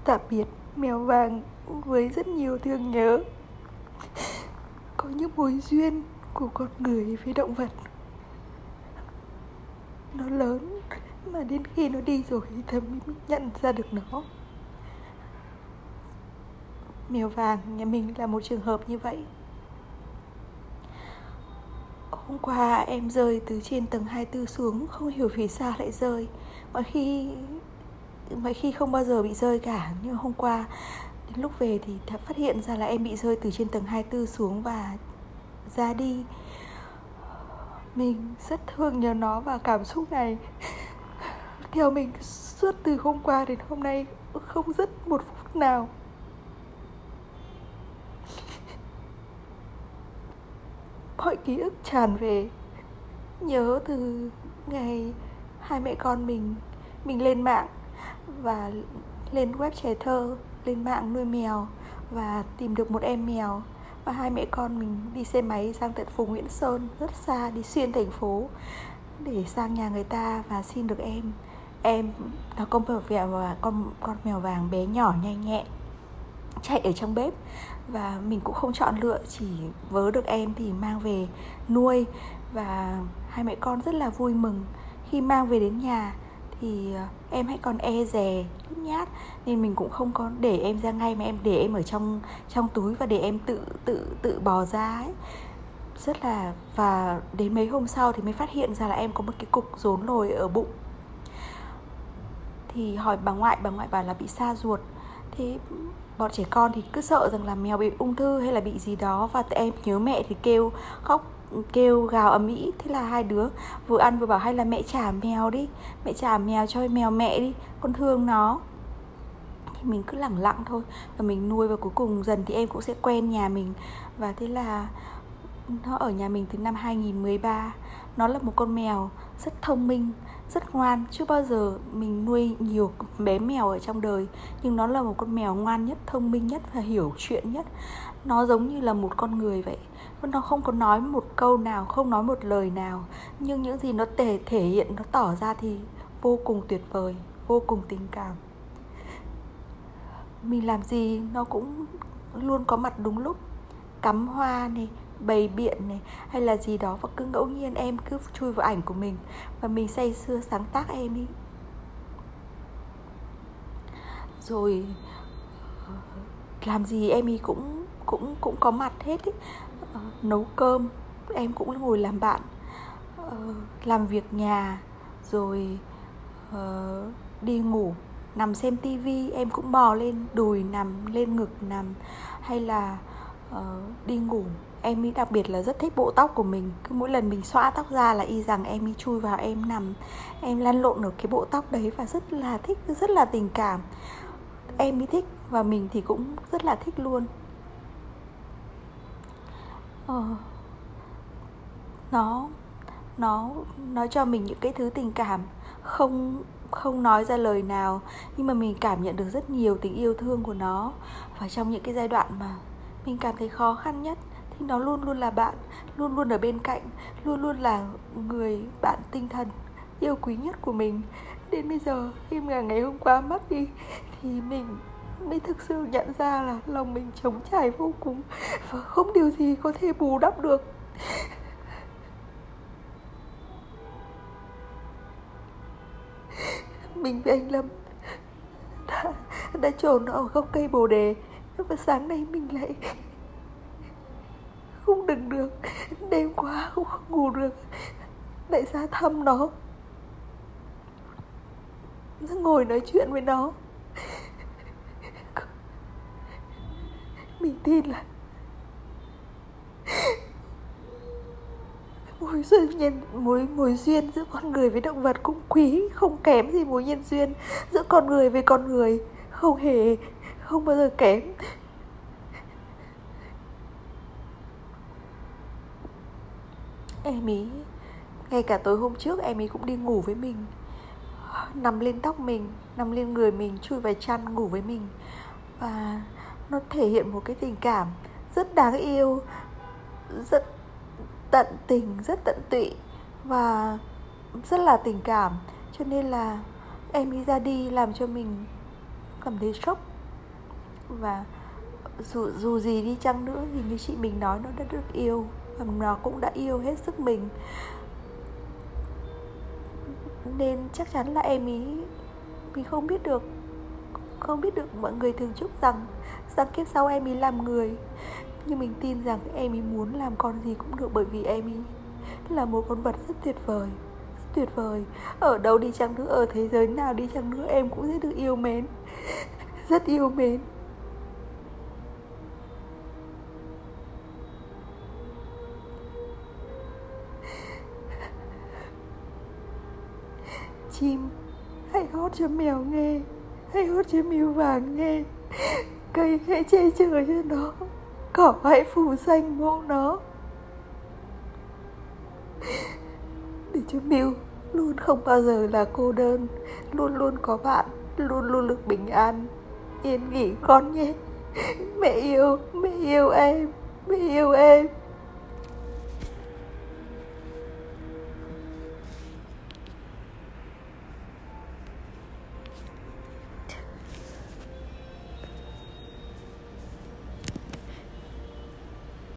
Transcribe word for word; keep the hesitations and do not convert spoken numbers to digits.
tạm biệt mèo vàng với rất nhiều thương nhớ. Có những mối duyên của con người với động vật nó lớn mà đến khi nó đi rồi thì thầm mới nhận ra được nó. Mèo vàng nhà mình là một trường hợp như vậy. Hôm qua em rơi từ trên tầng hai mươi tư xuống, không hiểu vì sao lại rơi. Mọi khi mọi khi không bao giờ bị rơi cả, nhưng hôm qua đến lúc về thì đã phát hiện ra là em bị rơi từ trên tầng hai mươi tư xuống và ra đi. Mình rất thương nhớ nó và cảm xúc này theo mình suốt từ hôm qua đến hôm nay, không dứt một phút nào. Mọi ký ức tràn về. Nhớ từ ngày hai mẹ con mình Mình lên mạng và lên web trẻ thơ, lên mạng nuôi mèo và tìm được một em mèo. Và hai mẹ con mình đi xe máy sang tận phố Nguyễn Sơn, rất xa, đi xuyên thành phố để sang nhà người ta và xin được em. Em nó con mèo vàng và con con mèo vàng bé nhỏ nhanh nhẹn chạy ở trong bếp, và mình cũng không chọn lựa, chỉ vớ được em thì mang về nuôi. Và hai mẹ con rất là vui mừng. Khi mang về đến nhà thì em hãy còn e dè nhút nhát, nên mình cũng không có để em ra ngay, mà em để em ở trong trong túi và để em tự tự tự bò ra ấy. Rất là và đến mấy hôm sau thì mới phát hiện ra là em có một cái cục rốn nổi ở bụng. Thì hỏi bà ngoại, bà ngoại bảo là bị sa ruột. Thế bọn trẻ con thì cứ sợ rằng là mèo bị ung thư hay là bị gì đó, và em nhớ mẹ thì kêu khóc, kêu gào ầm ĩ. Thế là hai đứa vừa ăn vừa bảo hay là mẹ trả mèo đi, mẹ trả mèo cho mèo mẹ đi, con thương nó. Thì mình cứ lẳng lặng thôi và mình nuôi, và cuối cùng dần thì em cũng sẽ quen nhà mình. Và thế là nó ở nhà mình từ năm hai nghìn không trăm mười ba. Nó là một con mèo rất thông minh, rất ngoan. Chưa bao giờ mình nuôi nhiều bé mèo ở trong đời, nhưng nó là một con mèo ngoan nhất, thông minh nhất và hiểu chuyện nhất. Nó giống như là một con người vậy. Nó không có nói một câu nào, không nói một lời nào, nhưng những gì nó thể, thể hiện, nó tỏ ra thì vô cùng tuyệt vời, vô cùng tình cảm. Mình làm gì nó cũng luôn có mặt đúng lúc. Cắm hoa này, bày biện này, hay là gì đó, và cứ ngẫu nhiên em cứ chui vào ảnh của mình và mình say sưa sáng tác em đi. Rồi làm gì em ấy cũng cũng cũng có mặt hết ấy. Uh, nấu cơm em cũng ngồi làm bạn, uh, làm việc nhà, rồi uh, đi ngủ, nằm xem tivi em cũng bò lên đùi nằm, lên ngực nằm, hay là uh, đi ngủ. Em ấy đặc biệt là rất thích bộ tóc của mình. Cứ mỗi lần mình xõa tóc ra là y rằng em ấy chui vào em nằm, em lăn lộn ở cái bộ tóc đấy, và rất là thích, rất là tình cảm. Em ấy thích và mình thì cũng rất là thích luôn. ờ, Nó Nó nó cho mình những cái thứ tình cảm không không nói ra lời nào, nhưng mà mình cảm nhận được rất nhiều tình yêu thương của nó. Và trong những cái giai đoạn mà mình cảm thấy khó khăn nhất thì nó luôn luôn là bạn, luôn luôn ở bên cạnh, luôn luôn là người bạn tinh thần yêu quý nhất của mình. Đến bây giờ khi mà ngày hôm qua mất đi thì mình mới thực sự nhận ra là lòng mình trống trải vô cùng, và không điều gì có thể bù đắp được. Mình với anh Lâm đã, đã trồn ở gốc cây bồ đề, và sáng nay mình lại không đừng được, đêm qua không, không ngủ được, lại ra thăm nó, ngồi nói chuyện với nó. Mình tin là mối duyên nhân mối mối duyên giữa con người với động vật cũng quý không kém gì mối nhân duyên giữa con người với con người, không hề, không bao giờ kém. Em ý, ngay cả tối hôm trước em ấy cũng đi ngủ với mình, nằm lên tóc mình, nằm lên người mình, chui vào chăn ngủ với mình. Và nó thể hiện một cái tình cảm rất đáng yêu, rất tận tình, rất tận tụy và rất là tình cảm. Cho nên là em ấy ra đi làm cho mình cảm thấy sốc, Và dù, dù gì đi chăng nữa thì như chị mình nói, nó đã được yêu và nó cũng đã yêu hết sức mình. Nên chắc chắn là em ý, mình không biết được Không biết được mọi người thường chúc rằng rằng kiếp sau em ý làm người. Nhưng mình tin rằng em ý muốn làm con gì cũng được, bởi vì em ý là một con vật rất tuyệt vời. Rất tuyệt vời. Ở đâu đi chăng nữa, ở thế giới nào đi chăng nữa, em cũng sẽ được yêu mến. Rất yêu mến. Chim hãy hót cho mèo nghe, hãy hót cho mèo vàng nghe. Cây hãy che chở cho nó, cỏ hãy phủ xanh mộ nó, để cho Mew luôn không bao giờ là cô đơn, luôn luôn có bạn, luôn luôn được bình an. Yên nghỉ con nhé. Mẹ yêu, mẹ yêu em, mẹ yêu em.